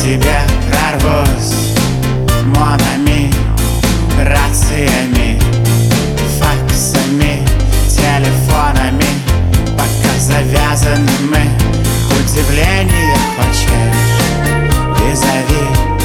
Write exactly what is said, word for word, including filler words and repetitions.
тебе прорвусь, монами, рациями, факсами, телефонами. Пока завязаны мы, удивление хочешь, визави.